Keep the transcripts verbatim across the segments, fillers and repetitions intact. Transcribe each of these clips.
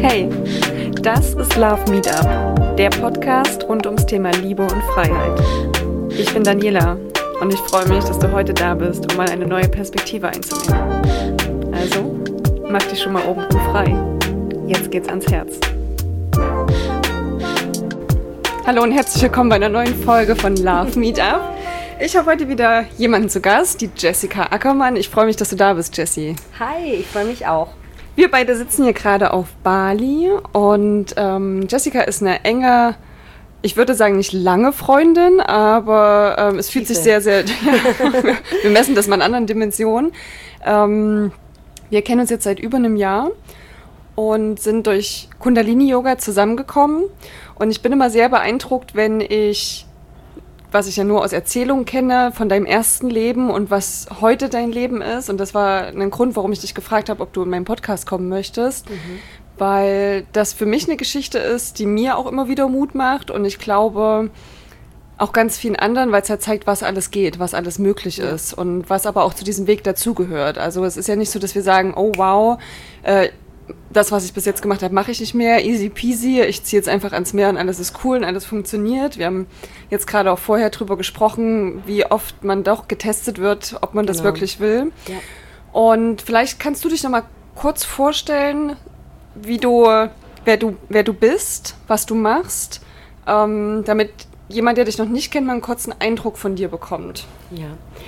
Hey, das ist Love Meetup, der Podcast rund ums Thema Liebe und Freiheit. Ich bin Daniela und ich freue mich, dass du heute da bist, um mal eine neue Perspektive einzunehmen. Also, mach dich schon mal oben frei. Jetzt geht's ans Herz. Hallo und herzlich willkommen bei einer neuen Folge von Love Meetup. Ich habe heute wieder jemanden zu Gast, die Jessica Ackermann. Ich freue mich, dass du da bist, Jessie. Hi, ich freue mich auch. Wir beide sitzen hier gerade auf Bali und ähm, Jessica ist eine enge, ich würde sagen nicht lange Freundin, aber ähm, es fühlt sich sehr, sehr, wir messen das mal in anderen Dimensionen. Ähm, wir kennen uns jetzt seit über einem Jahr und sind durch Kundalini-Yoga zusammengekommen und ich bin immer sehr beeindruckt, wenn ich, was ich ja nur aus Erzählungen kenne, von deinem ersten Leben und was heute dein Leben ist. Und das war ein Grund, warum ich dich gefragt habe, ob du in meinen Podcast kommen möchtest. Mhm. Weil das für mich eine Geschichte ist, die mir auch immer wieder Mut macht. Und ich glaube, auch ganz vielen anderen, weil es halt zeigt, was alles geht, was alles möglich ja. ist. Und was aber auch zu diesem Weg dazugehört. Also es ist ja nicht so, dass wir sagen, oh wow, äh, das, was ich bis jetzt gemacht habe, mache ich nicht mehr, easy peasy, ich ziehe jetzt einfach ans Meer und alles ist cool und alles funktioniert. Wir haben jetzt gerade auch vorher drüber gesprochen, wie oft man doch getestet wird, ob man das genau. wirklich will. Ja. Und vielleicht kannst du dich noch mal kurz vorstellen, wie du, wer du, wer du bist, was du machst, ähm, damit jemand, der dich noch nicht kennt, mal einen kurzen Eindruck von dir bekommt. Ja.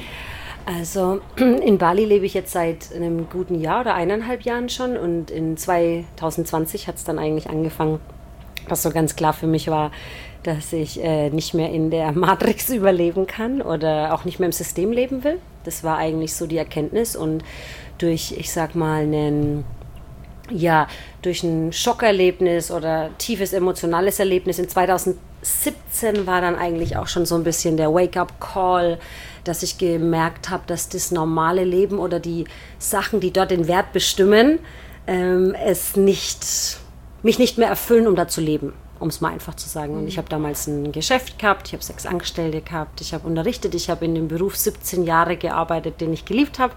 Also in Bali lebe ich jetzt seit einem guten Jahr oder eineinhalb Jahren schon und in zwanzig zwanzig hat es dann eigentlich angefangen, was so ganz klar für mich war, dass ich äh, nicht mehr in der Matrix überleben kann oder auch nicht mehr im System leben will. Das war eigentlich so die Erkenntnis und durch, ich sag mal, einen, ja, durch ein Schockerlebnis oder tiefes emotionales Erlebnis in zwanzig siebzehn war dann eigentlich auch schon so ein bisschen der Wake-up-Call, dass ich gemerkt habe, dass das normale Leben oder die Sachen, die dort den Wert bestimmen, ähm, es nicht, mich nicht mehr erfüllen, um da zu leben, um es mal einfach zu sagen. Und ich habe damals ein Geschäft gehabt, ich habe sechs Angestellte gehabt, ich habe unterrichtet, ich habe in dem Beruf siebzehn Jahre gearbeitet, den ich geliebt habe.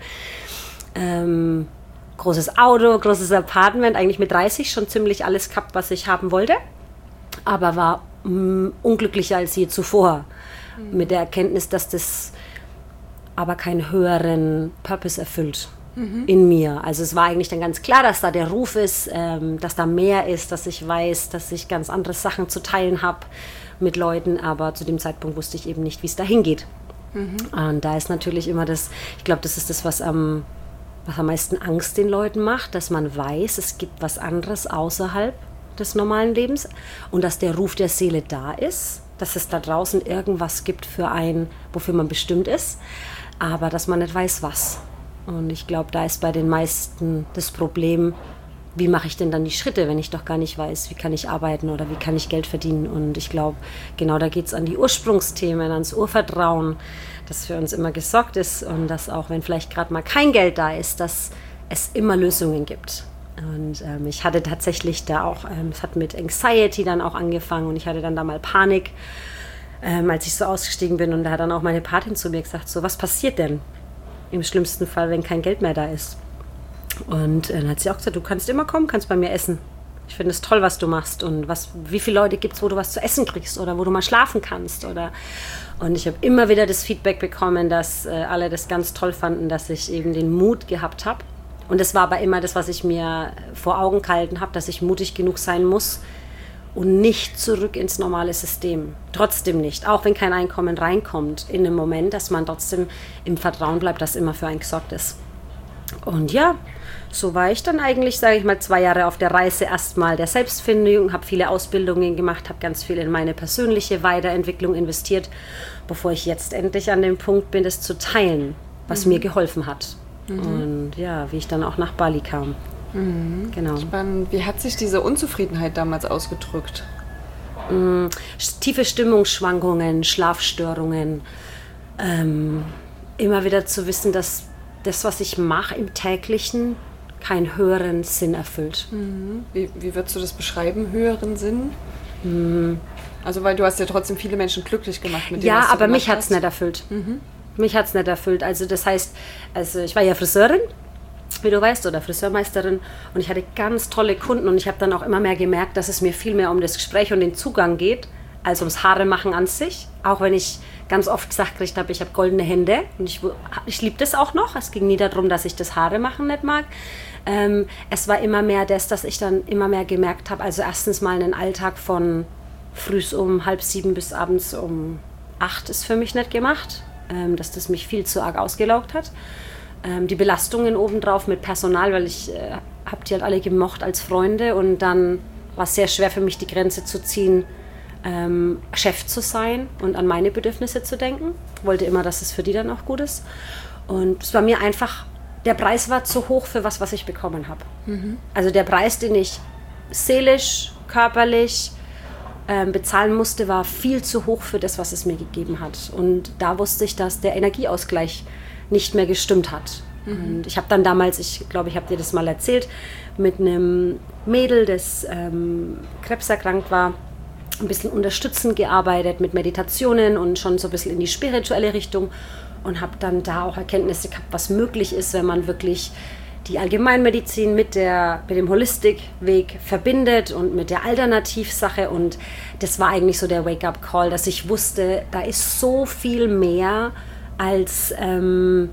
Ähm, großes Auto, großes Apartment, eigentlich mit dreißig schon ziemlich alles gehabt, was ich haben wollte, aber war mh, unglücklicher als je zuvor. Mhm. Mit der Erkenntnis, dass das aber keinen höheren Purpose erfüllt mhm. in mir. Also es war eigentlich dann ganz klar, dass da der Ruf ist, ähm, dass da mehr ist, dass ich weiß, dass ich ganz andere Sachen zu teilen habe mit Leuten, aber zu dem Zeitpunkt wusste ich eben nicht, wie es dahin geht. Mhm. Und da ist natürlich immer das, ich glaube, das ist das, was am, was am meisten Angst den Leuten macht, dass man weiß, es gibt was anderes außerhalb des normalen Lebens und dass der Ruf der Seele da ist, dass es da draußen irgendwas gibt für einen, wofür man bestimmt ist, aber dass man nicht weiß, was. Und ich glaube, da ist bei den meisten das Problem, wie mache ich denn dann die Schritte, wenn ich doch gar nicht weiß, wie kann ich arbeiten oder wie kann ich Geld verdienen. Und ich glaube, genau da geht es an die Ursprungsthemen, ans Urvertrauen, das für uns immer gesorgt ist und dass auch, wenn vielleicht gerade mal kein Geld da ist, dass es immer Lösungen gibt. Und ähm, ich hatte tatsächlich da auch, ähm, es hat mit Anxiety dann auch angefangen und ich hatte dann da mal Panik, ähm, als ich so ausgestiegen bin. Und da hat dann auch meine Patin zu mir gesagt, so, was passiert denn im schlimmsten Fall, wenn kein Geld mehr da ist? Und äh, dann hat sie auch gesagt, du kannst immer kommen, kannst bei mir essen. Ich finde es toll, was du machst und was, wie viele Leute gibt es, wo du was zu essen kriegst oder wo du mal schlafen kannst. Oder und ich habe immer wieder das Feedback bekommen, dass äh, alle das ganz toll fanden, dass ich eben den Mut gehabt habe. Und das war aber immer das, was ich mir vor Augen gehalten habe, dass ich mutig genug sein muss und nicht zurück ins normale System. Trotzdem nicht, auch wenn kein Einkommen reinkommt, in einem Moment, dass man trotzdem im Vertrauen bleibt, dass immer für einen gesorgt ist. Und ja, so war ich dann eigentlich, sage ich mal, zwei Jahre auf der Reise erstmal der Selbstfindung, habe viele Ausbildungen gemacht, habe ganz viel in meine persönliche Weiterentwicklung investiert, bevor ich jetzt endlich an dem Punkt bin, das zu teilen, was mhm. mir geholfen hat. Mhm. Und ja, wie ich dann auch nach Bali kam. Mhm. Genau. Spannend. Wie hat sich diese Unzufriedenheit damals ausgedrückt? Mhm. Tiefe Stimmungsschwankungen, Schlafstörungen. Ähm, immer wieder zu wissen, dass das, was ich mache im Täglichen, keinen höheren Sinn erfüllt. Mhm. Wie, wie würdest du das beschreiben, höheren Sinn? Mhm. Also weil du hast ja trotzdem viele Menschen glücklich gemacht mit dem, ja, was du aber mich hast. hat es nicht erfüllt. Mhm. Mich hat es nicht erfüllt. Also das heißt, also ich war ja Friseurin wie du weißt, oder Friseurmeisterin. Und ich hatte ganz tolle Kunden und ich habe dann auch immer mehr gemerkt, dass es mir viel mehr um das Gespräch und den Zugang geht, als ums Haare machen an sich. Auch wenn ich ganz oft gesagt gekriegt habe, ich habe goldene Hände und ich, ich liebe das auch noch. Es ging nie darum, dass ich das Haare machen nicht mag. Ähm, es war immer mehr das, dass ich dann immer mehr gemerkt habe, also erstens mal einen Alltag von frühs um halb sieben bis abends um acht ist für mich nicht gemacht, ähm, dass das mich viel zu arg ausgelaugt hat. Ähm, die Belastungen obendrauf mit Personal, weil ich äh, habe die halt alle gemocht als Freunde und dann war es sehr schwer für mich, die Grenze zu ziehen, ähm, Chef zu sein und an meine Bedürfnisse zu denken. Ich wollte immer, dass es für die dann auch gut ist. Und es war mir einfach, der Preis war zu hoch für was, was ich bekommen habe. Mhm. Also der Preis, den ich seelisch, körperlich ähm, bezahlen musste, war viel zu hoch für das, was es mir gegeben hat. Und da wusste ich, dass der Energieausgleich nicht mehr gestimmt hat. Mhm. Und ich habe dann damals, ich glaube, ich habe dir das mal erzählt, mit einem Mädel, das ähm, krebserkrankt war, ein bisschen unterstützend gearbeitet mit Meditationen und schon so ein bisschen in die spirituelle Richtung und habe dann da auch Erkenntnisse gehabt, was möglich ist, wenn man wirklich die Allgemeinmedizin mit, der, mit dem Holistic-Weg verbindet und mit der Alternativsache. Und das war eigentlich so der Wake-up-Call, dass ich wusste, da ist so viel mehr, als ähm,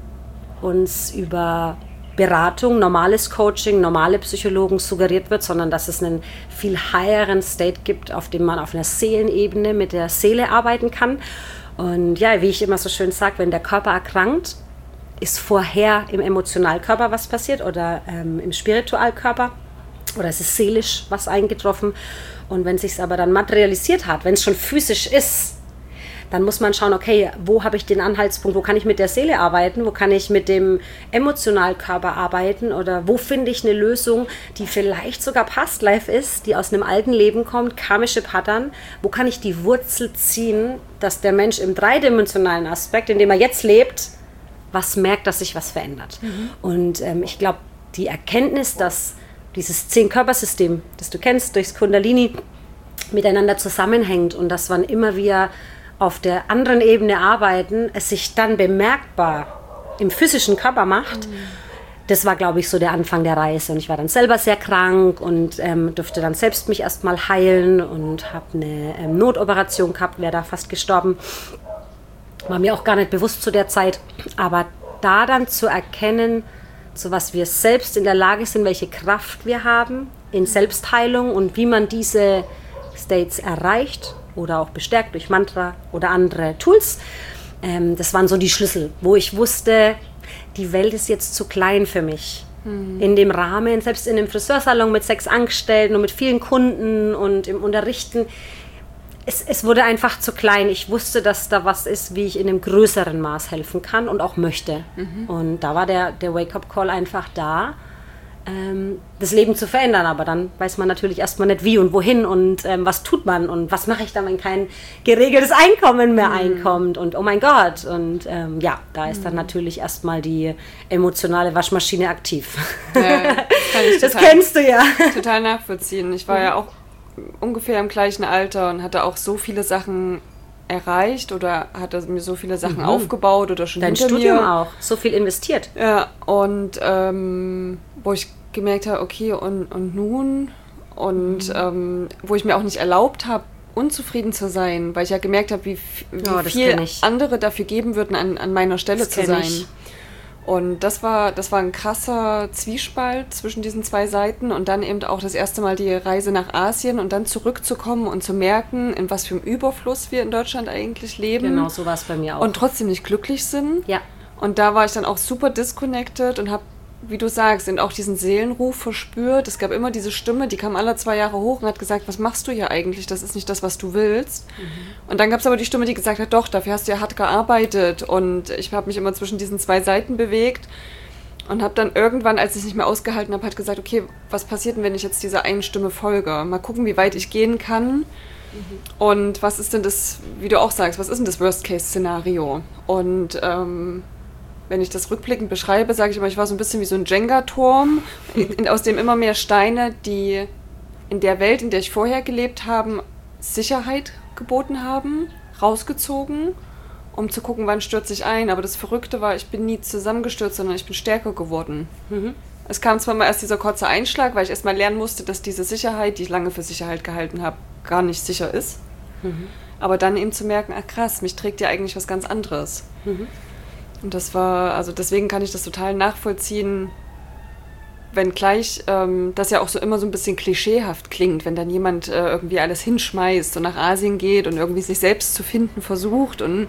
uns über Beratung, normales Coaching, normale Psychologen suggeriert wird, sondern dass es einen viel higheren State gibt, auf dem man auf einer Seelenebene mit der Seele arbeiten kann. Und ja, wie ich immer so schön sage, wenn der Körper erkrankt, ist vorher im Emotionalkörper was passiert oder ähm, im Spiritualkörper oder es ist seelisch was eingetroffen. Und wenn es sich aber dann materialisiert hat, wenn es schon physisch ist, dann muss man schauen, okay, wo habe ich den Anhaltspunkt, wo kann ich mit der Seele arbeiten, wo kann ich mit dem Emotionalkörper arbeiten oder wo finde ich eine Lösung, die vielleicht sogar Past Life ist, die aus einem alten Leben kommt, karmische Pattern, wo kann ich die Wurzel ziehen, dass der Mensch im dreidimensionalen Aspekt, in dem er jetzt lebt, was merkt, dass sich was verändert. Mhm. Und ähm, ich glaube, die Erkenntnis, dass dieses Zehn-Körpersystem, das du kennst, durchs Kundalini miteinander zusammenhängt und dass wann immer wir auf der anderen Ebene arbeiten, es sich dann bemerkbar im physischen Körper macht, mhm. das war, glaube ich, so der Anfang der Reise. Und ich war dann selber sehr krank und ähm, durfte dann selbst mich erstmal heilen und habe eine ähm, Notoperation gehabt, wäre da fast gestorben. War mir auch gar nicht bewusst zu der Zeit. Aber da dann zu erkennen, zu was wir selbst in der Lage sind, welche Kraft wir haben in Selbstheilung und wie man diese States erreicht, oder auch bestärkt durch Mantra oder andere Tools. Ähm, das waren so die Schlüssel, wo ich wusste, die Welt ist jetzt zu klein für mich. Mhm. In dem Rahmen, selbst in dem Friseursalon mit sechs Angestellten und mit vielen Kunden und im Unterrichten, es, es wurde einfach zu klein. Ich wusste, dass da was ist, wie ich in einem größeren Maß helfen kann und auch möchte. Mhm. Und da war der, der Wake-up-Call einfach da, Ähm, das Leben zu verändern, aber dann weiß man natürlich erstmal nicht wie und wohin und ähm, was tut man und was mache ich dann, wenn kein geregeltes Einkommen mehr mhm. einkommt und oh mein Gott und ähm, ja, da ist mhm. dann natürlich erstmal die emotionale Waschmaschine aktiv. Ja, das, das total, kennst du ja. Total nachvollziehen. Ich war mhm. ja auch ungefähr im gleichen Alter und hatte auch so viele Sachen erreicht oder hatte mir so viele Sachen mhm. aufgebaut oder schon Dein hinter Studium mir. auch, so viel investiert. Ja, und ähm, wo ich gemerkt habe, okay, und, und nun? Und mhm. ähm, wo ich mir auch nicht erlaubt habe, unzufrieden zu sein, weil ich ja gemerkt habe, wie, wie oh, viel andere dafür geben würden, an, an meiner Stelle das zu sein. Ich. Und das war, das war ein krasser Zwiespalt zwischen diesen zwei Seiten und dann eben auch das erste Mal die Reise nach Asien und dann zurückzukommen und zu merken, in was für einem Überfluss wir in Deutschland eigentlich leben. Genau, so war es bei mir auch. Und trotzdem nicht glücklich sind. Ja. Und da war ich dann auch super disconnected und habe, wie du sagst, auch diesen Seelenruf verspürt. Es gab immer diese Stimme, die kam alle zwei Jahre hoch und hat gesagt, was machst du hier eigentlich? Das ist nicht das, was du willst. Mhm. Und dann gab es aber die Stimme, die gesagt hat, doch, dafür hast du ja hart gearbeitet. Und ich habe mich immer zwischen diesen zwei Seiten bewegt und habe dann irgendwann, als ich es nicht mehr ausgehalten habe, halt gesagt, okay, was passiert denn, wenn ich jetzt dieser einen Stimme folge? Mal gucken, wie weit ich gehen kann. Mhm. Und was ist denn das, wie du auch sagst, was ist denn das Worst-Case-Szenario? Und ähm, wenn ich das rückblickend beschreibe, sage ich immer, ich war so ein bisschen wie so ein Jenga-Turm, in, aus dem immer mehr Steine, die in der Welt, in der ich vorher gelebt habe, Sicherheit geboten haben, rausgezogen, um zu gucken, wann stürze ich ein. Aber das Verrückte war, ich bin nie zusammengestürzt, sondern ich bin stärker geworden. Mhm. Es kam zwar mal erst dieser kurze Einschlag, weil ich erst mal lernen musste, dass diese Sicherheit, die ich lange für Sicherheit gehalten habe, gar nicht sicher ist. Mhm. Aber dann eben zu merken, ach krass, mich trägt ja eigentlich was ganz anderes. Mhm. Und das war, also deswegen kann ich das total nachvollziehen, wenngleich ähm, das ja auch so immer so ein bisschen klischeehaft klingt, wenn dann jemand äh, irgendwie alles hinschmeißt und nach Asien geht und irgendwie sich selbst zu finden versucht. Und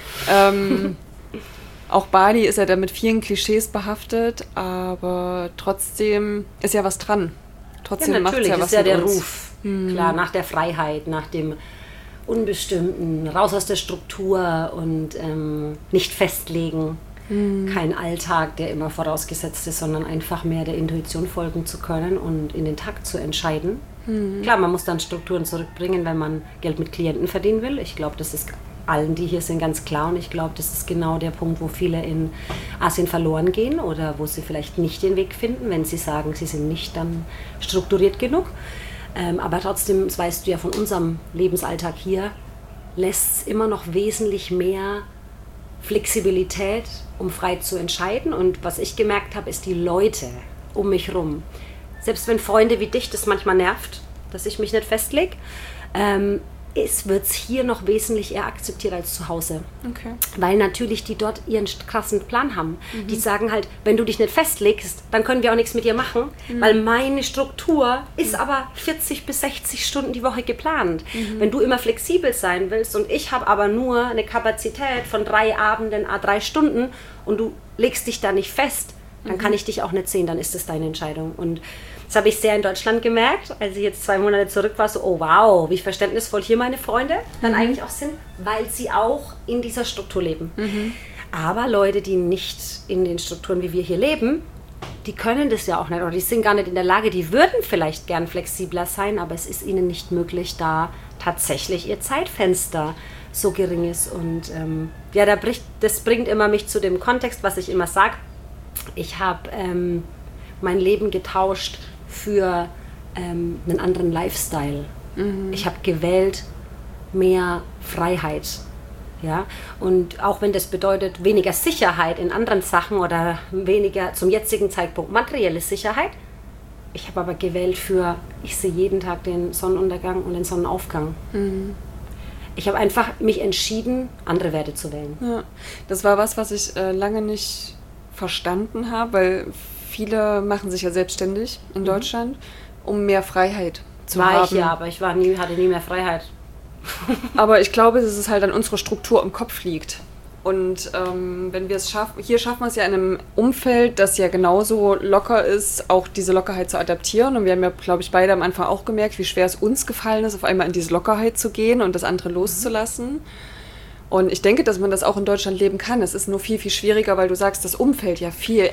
ähm, auch Bali ist ja da mit vielen Klischees behaftet, aber trotzdem ist ja was dran. Trotzdem ja, macht es ja was ist ja mit der uns. Ruf, hm. Klar, nach der Freiheit, nach dem Unbestimmten, raus aus der Struktur und ähm, nicht festlegen. Hm. Kein Alltag, der immer vorausgesetzt ist, sondern einfach mehr der Intuition folgen zu können und in den Takt zu entscheiden. Hm. Klar, man muss dann Strukturen zurückbringen, wenn man Geld mit Klienten verdienen will. Ich glaube, das ist allen, die hier sind, ganz klar. Und ich glaube, das ist genau der Punkt, wo viele in Asien verloren gehen oder wo sie vielleicht nicht den Weg finden, wenn sie sagen, sie sind nicht dann strukturiert genug. Ähm, aber trotzdem, das weißt du ja von unserem Lebensalltag hier, lässt es immer noch wesentlich mehr Flexibilität, um frei zu entscheiden. Und was ich gemerkt habe, ist die Leute um mich rum. Selbst wenn Freunde wie dich das manchmal nervt, dass ich mich nicht festlege, ähm, es wird es hier noch wesentlich eher akzeptiert als zu Hause. Okay. Weil natürlich die dort ihren krassen Plan haben. Mhm. Die sagen halt, wenn du dich nicht festlegst, dann können wir auch nichts mit dir machen, mhm. weil meine Struktur ist mhm. aber vierzig bis sechzig Stunden die Woche geplant. Mhm. Wenn du immer flexibel sein willst und ich habe aber nur eine Kapazität von drei Abenden, a drei Stunden und du legst dich da nicht fest, dann mhm. kann ich dich auch nicht sehen, dann ist das deine Entscheidung. Und das habe ich sehr in Deutschland gemerkt, als ich jetzt zwei Monate zurück war, so, oh wow, wie verständnisvoll hier meine Freunde dann mhm. eigentlich auch sind, weil sie auch in dieser Struktur leben. Mhm. Aber Leute, die nicht in den Strukturen, wie wir hier leben, die können das ja auch nicht oder die sind gar nicht in der Lage, die würden vielleicht gern flexibler sein, aber es ist ihnen nicht möglich, da tatsächlich ihr Zeitfenster so gering ist. Und ähm, ja, da bricht, das bringt immer mich zu dem Kontext, was ich immer sage. Ich habe ähm, mein Leben getauscht für ähm, einen anderen Lifestyle. Mhm. Ich habe gewählt mehr Freiheit. Ja? Und auch wenn das bedeutet weniger Sicherheit in anderen Sachen oder weniger zum jetzigen Zeitpunkt materielle Sicherheit, ich habe aber gewählt für, ich sehe jeden Tag den Sonnenuntergang und den Sonnenaufgang. Mhm. Ich habe einfach mich entschieden, andere Werte zu wählen. Ja, das war was, was ich äh, lange nicht verstanden habe, weil viele machen sich ja selbstständig in mhm. Deutschland, um mehr Freiheit zu war haben. War ich ja, aber ich war nie, hatte nie mehr Freiheit. Aber ich glaube, dass es halt an unserer Struktur im Kopf liegt. Und ähm, wenn wir es schaffen, hier schaffen wir es ja in einem Umfeld, das ja genauso locker ist, auch diese Lockerheit zu adaptieren. Und wir haben ja, glaube ich, beide am Anfang auch gemerkt, wie schwer es uns gefallen ist, auf einmal in diese Lockerheit zu gehen und das andere loszulassen. Mhm. Und ich denke, dass man das auch in Deutschland leben kann. Es ist nur viel, viel schwieriger, weil du sagst, das Umfeld ja viel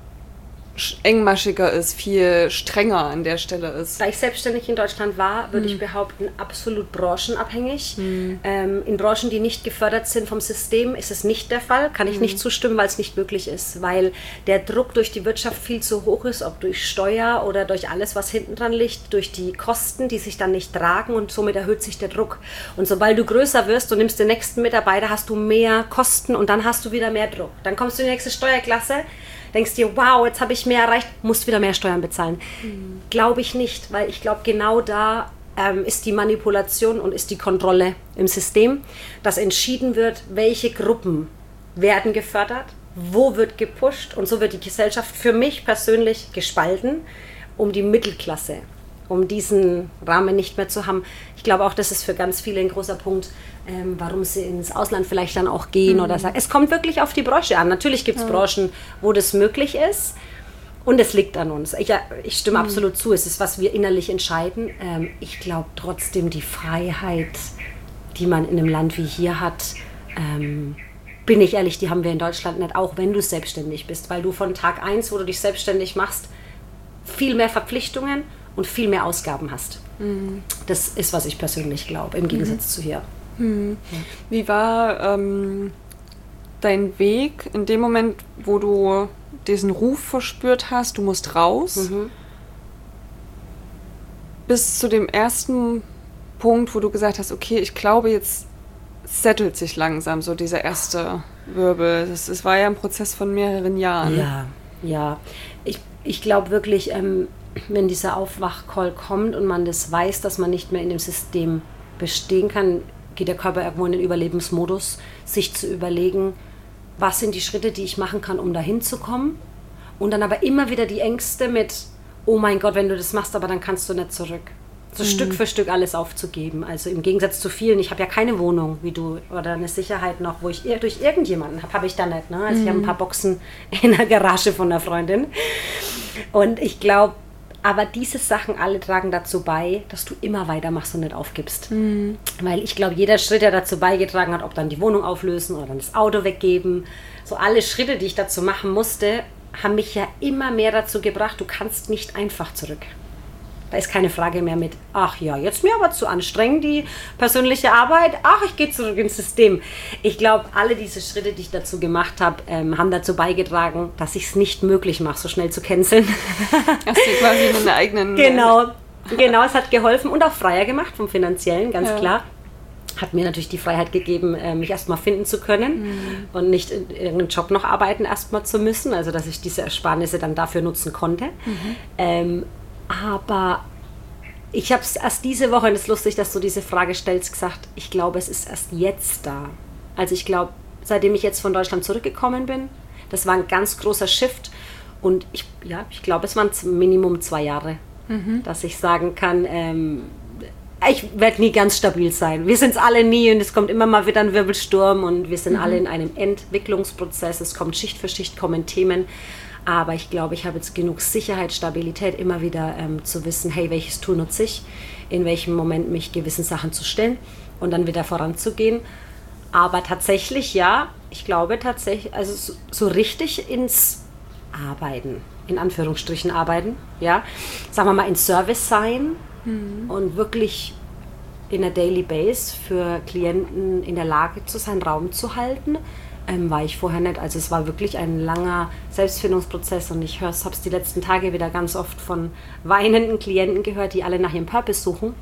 engmaschiger ist, viel strenger an der Stelle ist. Da ich selbstständig in Deutschland war, würde hm. ich behaupten, absolut branchenabhängig. Hm. Ähm, in Branchen, die nicht gefördert sind vom System, ist es nicht der Fall. Kann ich hm. nicht zustimmen, weil es nicht möglich ist. Weil der Druck durch die Wirtschaft viel zu hoch ist, ob durch Steuer oder durch alles, was hinten dran liegt, durch die Kosten, die sich dann nicht tragen und somit erhöht sich der Druck. Und sobald du größer wirst und nimmst den nächsten Mitarbeiter, hast du mehr Kosten und dann hast du wieder mehr Druck. Dann kommst du in die nächste Steuerklasse, denkst dir, wow, jetzt habe ich mehr erreicht, musst wieder mehr Steuern bezahlen. Mhm. Glaube ich nicht, weil ich glaube, genau da ähm, ist die Manipulation und ist die Kontrolle im System, dass entschieden wird, welche Gruppen werden gefördert, wo wird gepusht und so wird die Gesellschaft für mich persönlich gespalten, um die Mittelklasse, um diesen Rahmen nicht mehr zu haben. Ich glaube auch, das ist für ganz viele ein großer Punkt, ähm, warum sie ins Ausland vielleicht dann auch gehen mhm. oder sagen. Es kommt wirklich auf die Branche an. Natürlich gibt es ja. Branchen, wo das möglich ist und es liegt an uns. Ich, ich stimme mhm. absolut zu, es ist, was wir innerlich entscheiden. Ähm, ich glaube trotzdem, die Freiheit, die man in einem Land wie hier hat, ähm, bin ich ehrlich, die haben wir in Deutschland nicht, auch wenn du selbstständig bist, weil du von Tag eins, wo du dich selbstständig machst, viel mehr Verpflichtungen und viel mehr Ausgaben hast. Mhm. Das ist, was ich persönlich glaube, im Gegensatz mhm. zu hier. Mhm. Ja. Wie war ähm, dein Weg in dem Moment, wo du diesen Ruf verspürt hast, du musst raus, mhm. bis zu dem ersten Punkt, wo du gesagt hast, okay, ich glaube, jetzt settelt sich langsam so dieser erste Wirbel. Das, das war ja ein Prozess von mehreren Jahren. Ja, Ja, ich, ich glaube wirklich, ähm, wenn dieser Aufwach-Call kommt und man das weiß, dass man nicht mehr in dem System bestehen kann, geht der Körper irgendwo in den Überlebensmodus, sich zu überlegen, was sind die Schritte, die ich machen kann, um dahin zu kommen. Und dann aber immer wieder die Ängste mit, oh mein Gott, wenn du das machst, aber dann kannst du nicht zurück. So mhm. Stück für Stück alles aufzugeben. Also im Gegensatz zu vielen, ich habe ja keine Wohnung, wie du, oder eine Sicherheit noch, wo ich durch irgendjemanden habe, habe ich da nicht. Ne? Also mhm. ich habe ein paar Boxen in der Garage von einer Freundin. Und ich glaube, aber diese Sachen alle tragen dazu bei, dass du immer weitermachst und nicht aufgibst. Mhm. Weil ich glaube, jeder Schritt, der dazu beigetragen hat, ob dann die Wohnung auflösen oder dann das Auto weggeben, so alle Schritte, die ich dazu machen musste, haben mich ja immer mehr dazu gebracht, du kannst nicht einfach zurück. Da ist keine Frage mehr mit, ach ja, jetzt mir aber zu anstrengend, die persönliche Arbeit, ach, ich gehe zurück ins System. Ich glaube, alle diese Schritte, die ich dazu gemacht habe, ähm, haben dazu beigetragen, dass ich es nicht möglich mache, so schnell zu canceln. Hast du quasi in deiner eigenen... Genau, genau, es hat geholfen und auch freier gemacht vom Finanziellen, ganz ja. klar. Hat mir natürlich die Freiheit gegeben, mich erstmal finden zu können mhm. und nicht in irgendeinem Job noch arbeiten erstmal zu müssen, also dass ich diese Ersparnisse dann dafür nutzen konnte. Mhm. Ähm, aber ich habe es erst diese Woche, und es ist lustig, dass du diese Frage stellst, gesagt, ich glaube, es ist erst jetzt da. Also ich glaube, seitdem ich jetzt von Deutschland zurückgekommen bin, das war ein ganz großer Shift und ich, ja, ich glaube, es waren Minimum zwei Jahre, mhm. dass ich sagen kann, ähm, ich werde nie ganz stabil sein. Wir sind es alle nie und es kommt immer mal wieder ein Wirbelsturm und wir sind mhm. alle in einem Entwicklungsprozess. Es kommt Schicht für Schicht, kommen Themen. Aber ich glaube, ich habe jetzt genug Sicherheit, Stabilität, immer wieder ähm, zu wissen, hey, welches Tool nutze ich, in welchem Moment mich gewissen Sachen zu stellen und dann wieder voranzugehen. Aber tatsächlich, ja, ich glaube tatsächlich, also so, so richtig ins Arbeiten, in Anführungsstrichen arbeiten, ja, sagen wir mal in Service sein mhm. und wirklich in der Daily Base für Klienten in der Lage zu sein, Raum zu halten, ähm, war ich vorher nicht. Also es war wirklich ein langer Selbstfindungsprozess und ich habe es die letzten Tage wieder ganz oft von weinenden Klienten gehört, die alle nach ihrem Purpose suchen.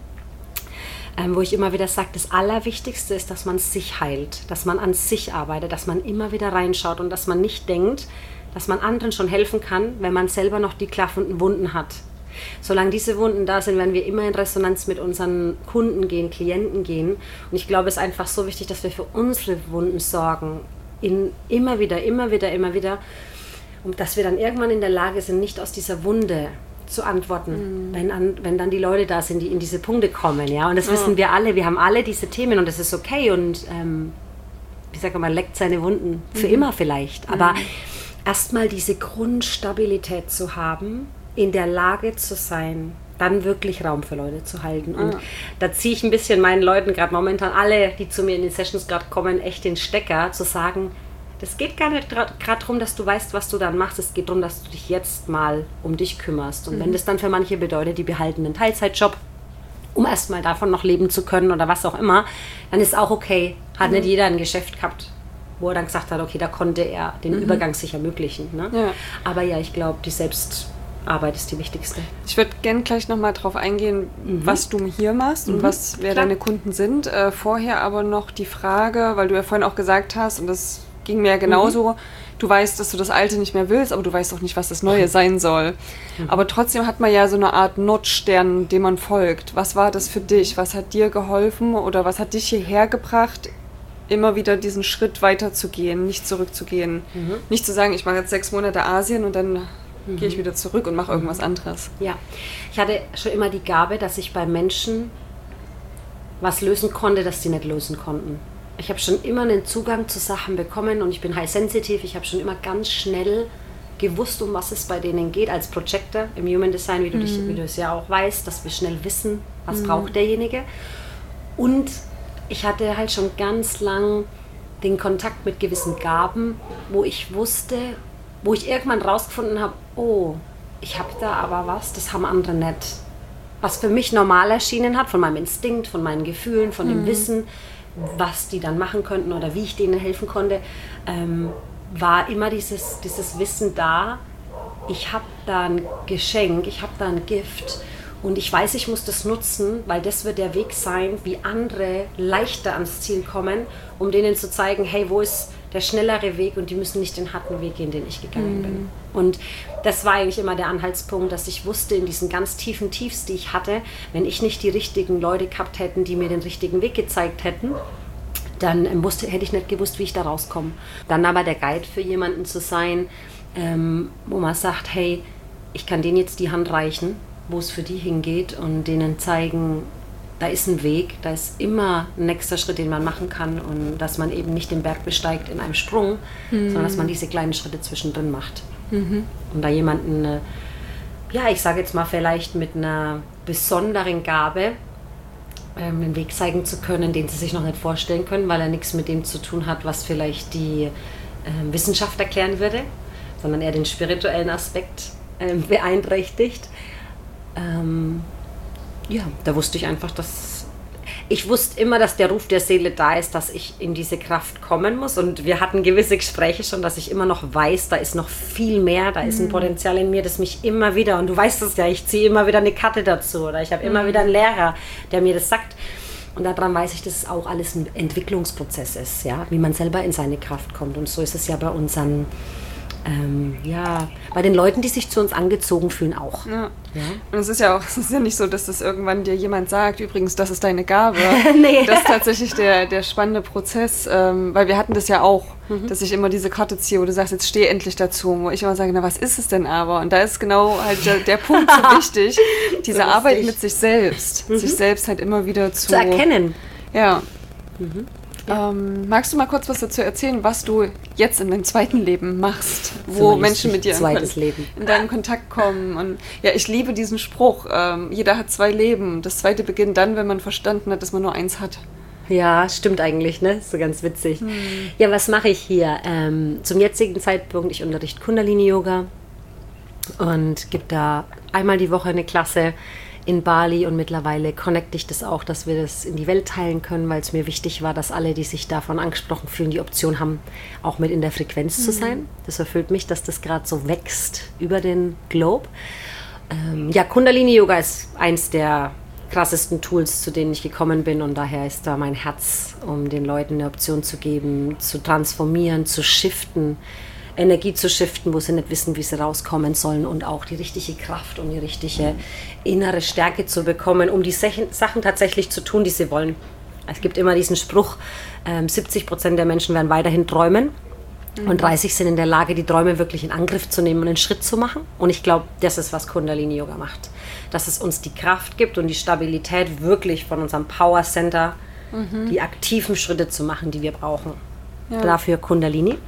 Ähm, wo ich immer wieder sage, das Allerwichtigste ist, dass man sich heilt, dass man an sich arbeitet, dass man immer wieder reinschaut und dass man nicht denkt, dass man anderen schon helfen kann, wenn man selber noch die klaffenden Wunden hat. Solange diese Wunden da sind, werden wir immer in Resonanz mit unseren Kunden gehen, Klienten gehen. Und ich glaube, es ist einfach so wichtig, dass wir für unsere Wunden sorgen, in, immer wieder, immer wieder, immer wieder, und dass wir dann irgendwann in der Lage sind, nicht aus dieser Wunde zu antworten, mhm. wenn, an, wenn dann die Leute da sind, die in diese Punkte kommen, ja, und das ja. wissen wir alle, wir haben alle diese Themen und das ist okay und ähm, ich sage mal, leckt seine Wunden für mhm. immer vielleicht, aber mhm. erstmal diese Grundstabilität zu haben, in der Lage zu sein, dann wirklich Raum für Leute zu halten und ja. da ziehe ich ein bisschen meinen Leuten, gerade momentan alle, die zu mir in den Sessions gerade kommen, echt den Stecker, zu sagen, das geht gar nicht gerade darum, dass du weißt, was du dann machst. Es geht darum, dass du dich jetzt mal um dich kümmerst. Und mhm. wenn das dann für manche bedeutet, die behalten einen Teilzeitjob, um erstmal davon noch leben zu können oder was auch immer, dann ist auch okay. Hat mhm. nicht jeder ein Geschäft gehabt, wo er dann gesagt hat, okay, da konnte er den mhm. Übergang sich ermöglichen. Ne? Ja. Aber ja, ich glaube, die Selbstarbeit ist die wichtigste. Ich würde gerne gleich nochmal drauf eingehen, mhm. was du hier machst mhm. und was, wer Klar. deine Kunden sind. Äh, vorher aber noch die Frage, weil du ja vorhin auch gesagt hast, und das ging mir ja genauso, mhm. du weißt, dass du das Alte nicht mehr willst, aber du weißt auch nicht, was das Neue sein soll. Mhm. Aber trotzdem hat man ja so eine Art Notstern, dem man folgt. Was war das für dich? Was hat dir geholfen oder was hat dich hierher gebracht, immer wieder diesen Schritt weiterzugehen, nicht zurückzugehen? Mhm. Nicht zu sagen, ich mache jetzt sechs Monate Asien und dann mhm. gehe ich wieder zurück und mache irgendwas anderes. Ja, ich hatte schon immer die Gabe, dass ich bei Menschen was lösen konnte, das sie nicht lösen konnten. Ich habe schon immer einen Zugang zu Sachen bekommen und ich bin high sensitive. Ich habe schon immer ganz schnell gewusst, um was es bei denen geht, als Projector im Human Design, wie du, mm. dich, wie du es ja auch weißt, dass wir schnell wissen, was mm. braucht derjenige. Und ich hatte halt schon ganz lang den Kontakt mit gewissen Gaben, wo ich wusste, wo ich irgendwann rausgefunden habe, oh, ich habe da aber was, das haben andere nicht. Was für mich normal erschienen hat, von meinem Instinkt, von meinen Gefühlen, von mm. dem Wissen, was die dann machen könnten oder wie ich denen helfen konnte, ähm, war immer dieses, dieses Wissen da, ich habe da ein Geschenk, ich habe da ein Gift und ich weiß, ich muss das nutzen, weil das wird der Weg sein, wie andere leichter ans Ziel kommen, um denen zu zeigen, hey, wo ist der schnellere Weg und die müssen nicht den harten Weg gehen, den ich gegangen mhm. bin. Und das war eigentlich immer der Anhaltspunkt, dass ich wusste, in diesen ganz tiefen Tiefs, die ich hatte, wenn ich nicht die richtigen Leute gehabt hätten, die mir den richtigen Weg gezeigt hätten, dann wusste, hätte ich nicht gewusst, wie ich da rauskomme. Dann aber der Guide für jemanden zu sein, ähm, wo man sagt, hey, ich kann denen jetzt die Hand reichen, wo es für die hingeht und denen zeigen, da ist ein Weg, da ist immer ein nächster Schritt, den man machen kann und dass man eben nicht den Berg besteigt in einem Sprung, mhm. sondern dass man diese kleinen Schritte zwischendrin macht. Mhm. Und da jemanden, ja, ich sage jetzt mal vielleicht mit einer besonderen Gabe, ähm, einen Weg zeigen zu können, den sie sich noch nicht vorstellen können, weil er nichts mit dem zu tun hat, was vielleicht die äh, Wissenschaft erklären würde, sondern eher den spirituellen Aspekt äh, beeinträchtigt. Ähm, Ja, da wusste ich einfach, dass ich wusste immer, dass der Ruf der Seele da ist, dass ich in diese Kraft kommen muss. Und wir hatten gewisse Gespräche schon, dass ich immer noch weiß, da ist noch viel mehr, da ist ein Potenzial in mir, das mich immer wieder, und du weißt es ja, ich ziehe immer wieder eine Karte dazu oder ich habe immer wieder einen Lehrer, der mir das sagt. Und daran weiß ich, dass es auch alles ein Entwicklungsprozess ist, ja, wie man selber in seine Kraft kommt. Und so ist es ja bei unseren Ähm, ja, bei den Leuten, die sich zu uns angezogen fühlen, auch. Ja. Ja. Und es ist ja auch, es ist ja nicht so, dass das irgendwann dir jemand sagt, übrigens, das ist deine Gabe. Nee. Das ist tatsächlich der, der spannende Prozess, ähm, weil wir hatten das ja auch, mhm. dass ich immer diese Karte ziehe, wo du sagst, jetzt steh endlich dazu, wo ich immer sage, na, was ist es denn aber? Und da ist genau halt der, der Punkt so wichtig, diese so Arbeit mit sich selbst, mhm. sich selbst halt immer wieder zu, zu erkennen. Ja. Mhm. Ja. Ähm, magst du mal kurz was dazu erzählen, was du jetzt in deinem zweiten Leben machst, wo Menschen mit dir zweites Leben. in deinen Kontakt kommen? Und ja, ich liebe diesen Spruch, ähm, jeder hat zwei Leben. Das zweite beginnt dann, wenn man verstanden hat, dass man nur eins hat. Ja, stimmt eigentlich, ne? Ist so ganz witzig. Hm. Ja, was mache ich hier? Ähm, zum jetzigen Zeitpunkt, ich unterrichte Kundalini-Yoga und gebe da einmal die Woche eine Klasse in Bali und mittlerweile connecte ich das auch, dass wir das in die Welt teilen können, weil es mir wichtig war, dass alle, die sich davon angesprochen fühlen, die Option haben, auch mit in der Frequenz mhm. zu sein. Das erfüllt mich, dass das gerade so wächst über den Globe. Ähm, ja, Kundalini-Yoga ist eins der krassesten Tools, zu denen ich gekommen bin und daher ist da mein Herz, um den Leuten eine Option zu geben, zu transformieren, zu shiften, Energie zu shiften, wo sie nicht wissen, wie sie rauskommen sollen und auch die richtige Kraft und die richtige innere Stärke zu bekommen, um die Sachen tatsächlich zu tun, die sie wollen. Es gibt immer diesen Spruch, ähm, siebzig Prozent der Menschen werden weiterhin träumen mhm. und dreißig sind in der Lage, die Träume wirklich in Angriff zu nehmen und einen Schritt zu machen. Und ich glaube, das ist, was Kundalini-Yoga macht. Dass es uns die Kraft gibt und die Stabilität, wirklich von unserem Power Center mhm. die aktiven Schritte zu machen, die wir brauchen. Ja. Dafür Kundalini.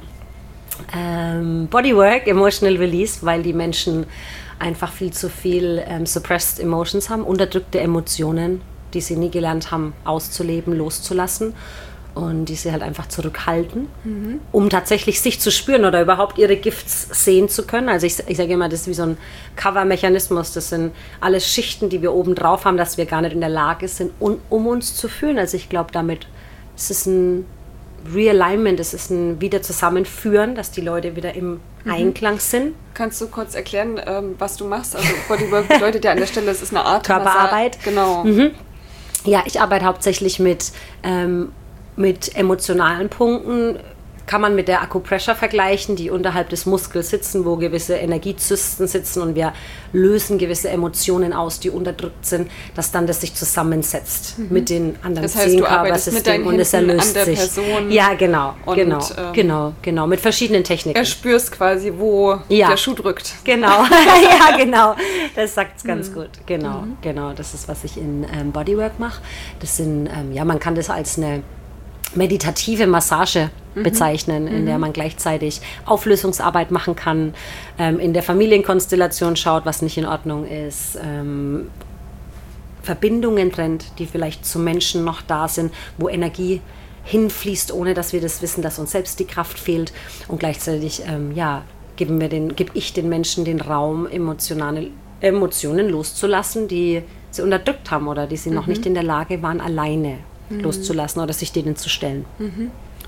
Ähm, Bodywork, Emotional Release, weil die Menschen einfach viel zu viel ähm, suppressed Emotions haben, unterdrückte Emotionen, die sie nie gelernt haben auszuleben, loszulassen und die sie halt einfach zurückhalten, mhm. um tatsächlich sich zu spüren oder überhaupt ihre Gifts sehen zu können. Also ich, ich sage immer, das ist wie so ein Cover-Mechanismus, das sind alles Schichten, die wir oben drauf haben, dass wir gar nicht in der Lage sind, um, um uns zu fühlen. Also ich glaube, damit ist es ein Realignment, es ist ein Wiederzusammenführen, dass die Leute wieder im mhm. Einklang sind. Kannst du kurz erklären, ähm, was du machst? Also Bodywork bedeutet ja an der Stelle, es ist eine Art Körperarbeit. Massage. Genau. Mhm. Ja, ich arbeite hauptsächlich mit, ähm, mit emotionalen Punkten. Kann man mit der Acupressure vergleichen, die unterhalb des Muskels sitzen, wo gewisse Energiezysten sitzen und wir lösen gewisse Emotionen aus, die unterdrückt sind, dass dann das sich zusammensetzt mhm. mit den anderen das heißt, Zehenkörpersystemen und es erlöst an der sich. Person ja, genau, und, genau, ähm, genau, genau, mit verschiedenen Techniken. Erspürst quasi, wo ja. der Schuh drückt. Genau, ja, genau, das sagt es ganz mhm. gut. Genau, mhm. genau, das ist, was ich in ähm, Bodywork mache. Das sind, ähm, ja, man kann das als eine meditative Massage mhm. bezeichnen, in mhm. der man gleichzeitig Auflösungsarbeit machen kann, ähm, in der Familienkonstellation schaut, was nicht in Ordnung ist, ähm, Verbindungen trennt, die vielleicht zu Menschen noch da sind, wo Energie hinfließt, ohne dass wir das wissen, dass uns selbst die Kraft fehlt und gleichzeitig ähm, ja, geben wir den, gebe ich den Menschen den Raum, emotionale Emotionen loszulassen, die sie unterdrückt haben oder die sie mhm. noch nicht in der Lage waren, alleine loszulassen oder sich denen zu stellen. Mhm.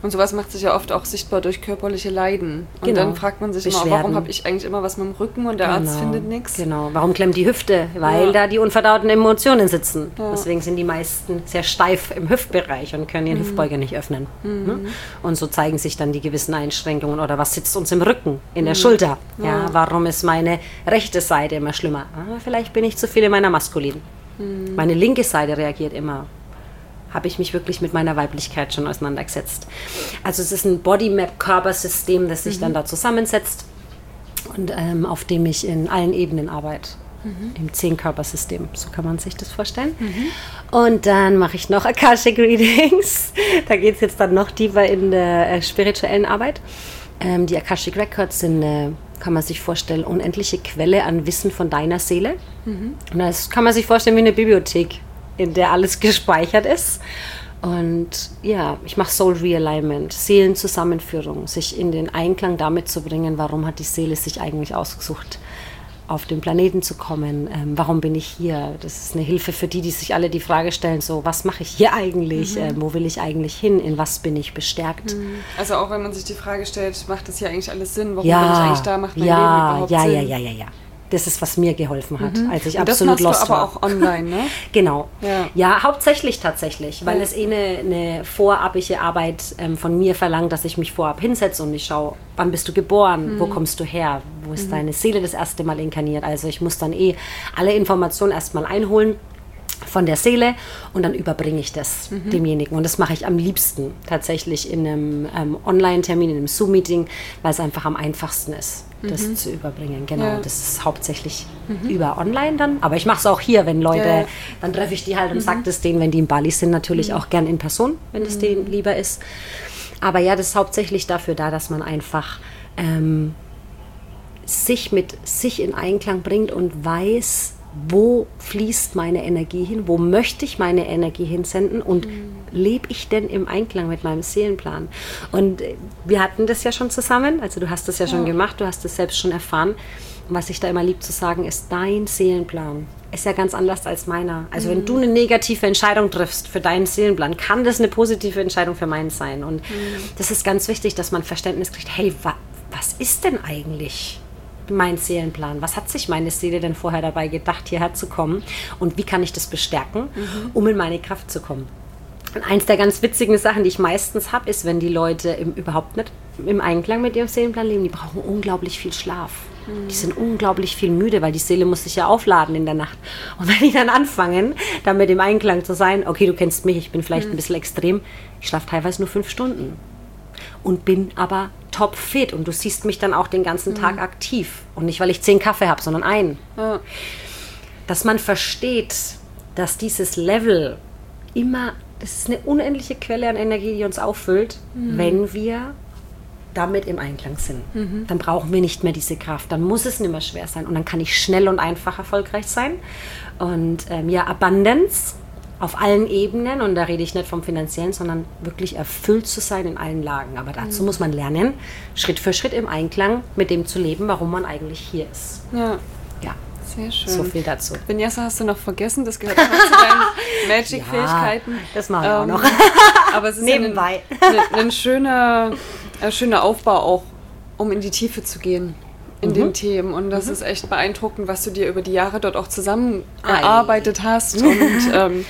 Und sowas macht sich ja oft auch sichtbar durch körperliche Leiden. Und genau. dann fragt man sich Beschwerden. immer, warum habe ich eigentlich immer was mit dem Rücken und der genau. Arzt findet nichts? Genau, warum klemmt die Hüfte? Weil ja. da die unverdauten Emotionen sitzen. Ja. Deswegen sind die meisten sehr steif im Hüftbereich und können ihren mhm. Hüftbeuger nicht öffnen. Mhm. Ne? Und so zeigen sich dann die gewissen Einschränkungen. Oder was sitzt uns im Rücken, in der mhm. Schulter? Ja. Ja, warum ist meine rechte Seite immer schlimmer? Ah, vielleicht bin ich zu viel in meiner maskulinen. Mhm. Meine linke Seite reagiert immer. Habe ich mich wirklich mit meiner Weiblichkeit schon auseinandergesetzt. Also es ist ein Bodymap-Körpersystem, das sich mhm. dann da zusammensetzt und ähm, auf dem ich in allen Ebenen arbeite. Mhm. Im Zehn-Körpersystem, so kann man sich das vorstellen. Mhm. Und dann mache ich noch Akashic Readings. Da geht es jetzt dann noch tiefer in der äh, spirituellen Arbeit. Ähm, die Akashic Records sind, äh, kann man sich vorstellen, unendliche Quelle an Wissen von deiner Seele. Mhm. Und das kann man sich vorstellen wie eine Bibliothek, in der alles gespeichert ist. Und ja, ich mache Soul Realignment, Seelenzusammenführung, sich in den Einklang damit zu bringen, warum hat die Seele sich eigentlich ausgesucht, auf den Planeten zu kommen, ähm, warum bin ich hier? Das ist eine Hilfe für die, die sich alle die Frage stellen, so, was mache ich hier eigentlich? Mhm. Äh, wo will ich eigentlich hin? In was bin ich bestärkt? Also auch wenn man sich die Frage stellt, macht das hier eigentlich alles Sinn? Warum ja, bin ich eigentlich da? Macht mein ja, Leben überhaupt ja, Sinn? Ja, ja, ja, ja. Das ist, was mir geholfen hat, mhm. als ich und absolut lost war. Das machst du aber auch online, ne? Genau. Ja. ja, hauptsächlich tatsächlich, weil ja. es eh eine, eine vorabige Arbeit ähm, von mir verlangt, dass ich mich vorab hinsetze und ich schaue, wann bist du geboren, mhm. wo kommst du her, wo ist mhm. deine Seele das erste Mal inkarniert. Also ich muss dann eh alle Informationen erstmal einholen von der Seele und dann überbringe ich das mhm. demjenigen. Und das mache ich am liebsten tatsächlich in einem ähm, Online-Termin, in einem Zoom-Meeting, weil es einfach am einfachsten ist, das mhm. zu überbringen. Genau, ja. das ist hauptsächlich mhm. über Online dann. Aber ich mache es auch hier, wenn Leute, ja. dann treffe ich die halt und mhm. sage das denen, wenn die in Bali sind, natürlich mhm. auch gern in Person, wenn es mhm. denen lieber ist. Aber ja, das ist hauptsächlich dafür da, dass man einfach ähm, sich mit sich in Einklang bringt und weiß, wo fließt meine Energie hin, wo möchte ich meine Energie hinsenden und mhm. lebe ich denn im Einklang mit meinem Seelenplan? Und wir hatten das ja schon zusammen, also du hast das ja, ja. schon gemacht, du hast das selbst schon erfahren. Und was ich da immer lieb zu sagen ist, dein Seelenplan ist ja ganz anders als meiner. Also mhm. wenn du eine negative Entscheidung triffst für deinen Seelenplan, kann das eine positive Entscheidung für meinen sein. Und mhm. das ist ganz wichtig, dass man Verständnis kriegt, hey, wa- was ist denn eigentlich mein Seelenplan? Was hat sich meine Seele denn vorher dabei gedacht, hierher zu kommen? Und wie kann ich das bestärken, mhm. um in meine Kraft zu kommen? Und eins der ganz witzigen Sachen, die ich meistens habe, ist, wenn die Leute im, überhaupt nicht im Einklang mit ihrem Seelenplan leben, die brauchen unglaublich viel Schlaf. Mhm. Die sind unglaublich viel müde, weil die Seele muss sich ja aufladen in der Nacht. Und wenn die dann anfangen, damit im Einklang zu sein, okay, du kennst mich, ich bin vielleicht mhm. ein bisschen extrem, ich schlafe teilweise nur fünf Stunden. Und bin aber topfit und du siehst mich dann auch den ganzen mhm. Tag aktiv und nicht, weil ich zehn Kaffee habe, sondern einen. Ja. Dass man versteht, dass dieses Level immer, das ist eine unendliche Quelle an Energie, die uns auffüllt, mhm. wenn wir damit im Einklang sind. Mhm. Dann brauchen wir nicht mehr diese Kraft, dann muss es nicht mehr schwer sein und dann kann ich schnell und einfach erfolgreich sein. Und ähm, ja, Abundance auf allen Ebenen, und da rede ich nicht vom Finanziellen, sondern wirklich erfüllt zu sein in allen Lagen. Aber dazu mhm. muss man lernen, Schritt für Schritt im Einklang mit dem zu leben, warum man eigentlich hier ist. Ja. Ja. Sehr schön. So viel dazu. Vinyasa hast du noch vergessen, das gehört auch zu deinen Magic-Fähigkeiten. Ja, das mache ich ähm, auch noch. Aber es ist nebenbei ein, ein, ein schöner, ein schöner Aufbau auch, um in die Tiefe zu gehen in mhm. den Themen. Und das mhm. ist echt beeindruckend, was du dir über die Jahre dort auch zusammen erarbeitet hast. Und ähm,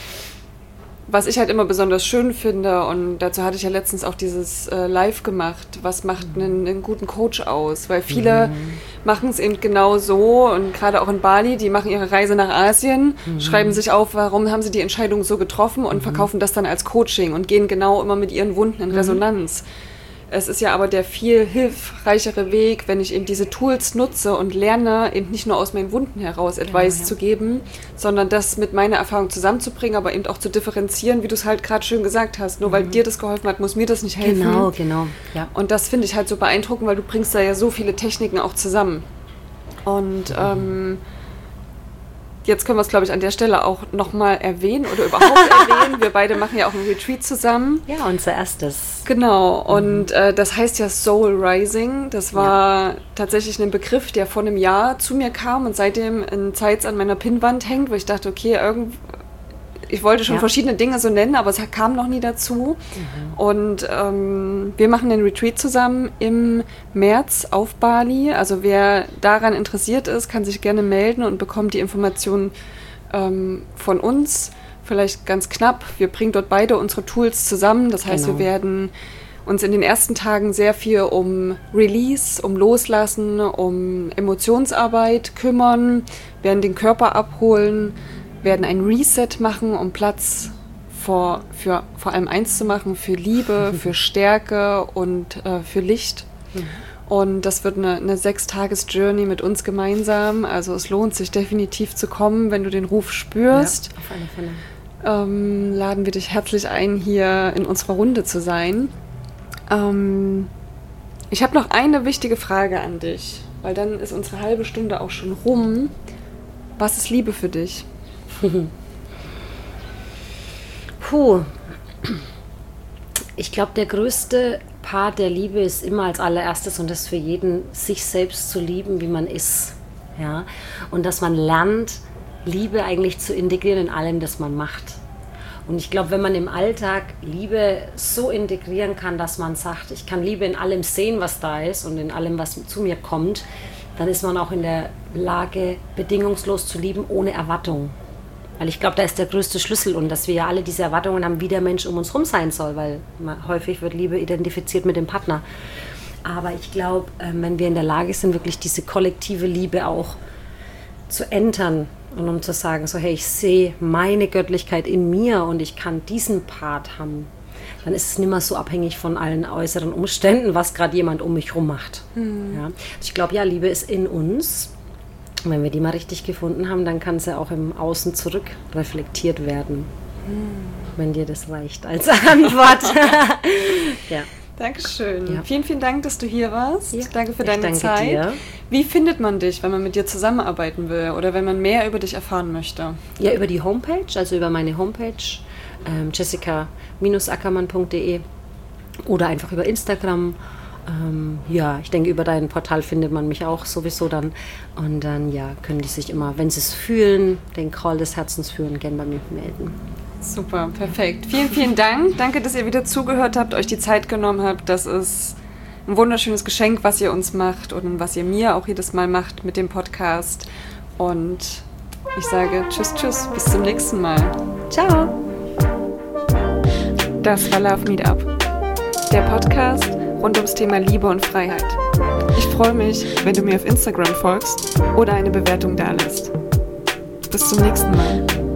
was ich halt immer besonders schön finde, und dazu hatte ich ja letztens auch dieses äh, Live gemacht, was macht einen, einen guten Coach aus? Weil viele mhm. machen es eben genau so, und gerade auch in Bali, die machen ihre Reise nach Asien, mhm. schreiben sich auf, warum haben sie die Entscheidung so getroffen und mhm. verkaufen das dann als Coaching und gehen genau immer mit ihren Wunden in mhm. Resonanz. Es ist ja aber der viel hilfreichere Weg, wenn ich eben diese Tools nutze und lerne, eben nicht nur aus meinen Wunden heraus Advice genau, ja. zu geben, sondern das mit meiner Erfahrung zusammenzubringen, aber eben auch zu differenzieren, wie du es halt gerade schön gesagt hast. Nur mhm. weil dir das geholfen hat, muss mir das nicht helfen. Genau, genau. Ja. Und das finde ich halt so beeindruckend, weil du bringst da ja so viele Techniken auch zusammen. Und mhm. ähm, jetzt können wir es, glaube ich, an der Stelle auch nochmal erwähnen oder überhaupt erwähnen. Wir beide machen ja auch ein Retreat zusammen. Ja, unser erstes. Genau, und mhm. äh, das heißt ja Soul Rising. Das war ja. tatsächlich ein Begriff, der vor einem Jahr zu mir kam und seitdem in Zeits an meiner Pinnwand hängt, wo ich dachte, okay, irgend, ich wollte schon ja. verschiedene Dinge so nennen, aber es kam noch nie dazu. Mhm. Und ähm, wir machen den Retreat zusammen im März auf Bali. Also wer daran interessiert ist, kann sich gerne melden und bekommt die Informationen ähm, von uns. Vielleicht ganz knapp, wir bringen dort beide unsere Tools zusammen. Das heißt, genau. wir werden uns in den ersten Tagen sehr viel um Release, um Loslassen, um Emotionsarbeit kümmern, werden den Körper abholen, werden ein Reset machen, um Platz vor, für vor allem eins zu machen, für Liebe, für Stärke und äh, für Licht. Mhm. Und das wird eine, eine Sechs-Tages-Journey mit uns gemeinsam. Also es lohnt sich definitiv zu kommen, wenn du den Ruf spürst. Ja, auf alle Fälle. Ähm, laden wir dich herzlich ein, hier in unserer Runde zu sein. Ähm, ich habe noch eine wichtige Frage an dich, weil dann ist unsere halbe Stunde auch schon rum. Was ist Liebe für dich? Puh. Ich glaube, der größte Part der Liebe ist immer als allererstes, und das für jeden, sich selbst zu lieben, wie man ist. Ja? Und dass man lernt, Liebe eigentlich zu integrieren in allem, das man macht. Und ich glaube, wenn man im Alltag Liebe so integrieren kann, dass man sagt, ich kann Liebe in allem sehen, was da ist und in allem, was zu mir kommt, dann ist man auch in der Lage, bedingungslos zu lieben, ohne Erwartung. Weil ich glaube, da ist der größte Schlüssel, und dass wir ja alle diese Erwartungen haben, wie der Mensch um uns herum sein soll, weil häufig wird Liebe identifiziert mit dem Partner. Aber ich glaube, wenn wir in der Lage sind, wirklich diese kollektive Liebe auch zu entern, und um zu sagen, so hey, ich sehe meine Göttlichkeit in mir und ich kann diesen Part haben, dann ist es nicht mehr so abhängig von allen äußeren Umständen, was gerade jemand um mich herum macht. Mhm. Ja? Ich glaube, ja, Liebe ist in uns. Und wenn wir die mal richtig gefunden haben, dann kann sie auch im Außen zurück reflektiert werden. Mhm. Wenn dir das reicht als Antwort. Ja. Dankeschön. Ja. Vielen, vielen Dank, dass du hier warst. Ja. Danke für ich deine danke Zeit. Dir. Wie findet man dich, wenn man mit dir zusammenarbeiten will oder wenn man mehr über dich erfahren möchte? Ja, über die Homepage, also über meine Homepage ähm, jessica Bindestrich ackermann punkt de oder einfach über Instagram. Ähm, ja, ich denke, über dein Portal findet man mich auch sowieso dann. Und dann ja, können die sich immer, wenn sie es fühlen, den Call des Herzens fühlen, gerne bei mir melden. Super, perfekt. Vielen, vielen Dank. Danke, dass ihr wieder zugehört habt, euch die Zeit genommen habt. Das ist ein wunderschönes Geschenk, was ihr uns macht und was ihr mir auch jedes Mal macht mit dem Podcast. Und ich sage tschüss, tschüss, bis zum nächsten Mal. Ciao. Das war Love Meetup, der Podcast rund ums Thema Liebe und Freiheit. Ich freue mich, wenn du mir auf Instagram folgst oder eine Bewertung dalässt. Bis zum nächsten Mal.